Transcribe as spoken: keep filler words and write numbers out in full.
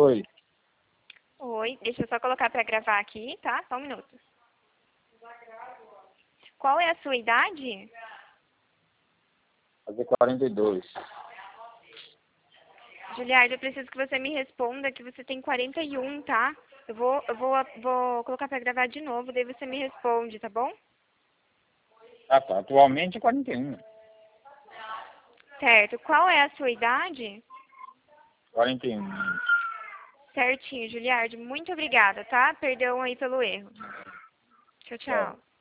Oi. Oi, deixa eu só colocar pra gravar aqui, tá? Só um minuto. Qual é a sua idade? Fazer quarenta e dois. Juliardo, eu preciso que você me responda que você tem quarenta e um, tá? Eu vou, eu vou, vou colocar pra gravar de novo, daí você me responde, tá bom? Ah, tá. Atualmente é quarenta e um. Certo. Qual é a sua idade? quarenta e um. Certinho, Juliardo. Muito obrigada, tá? Perdão aí pelo erro. Tchau, Tchau. tchau.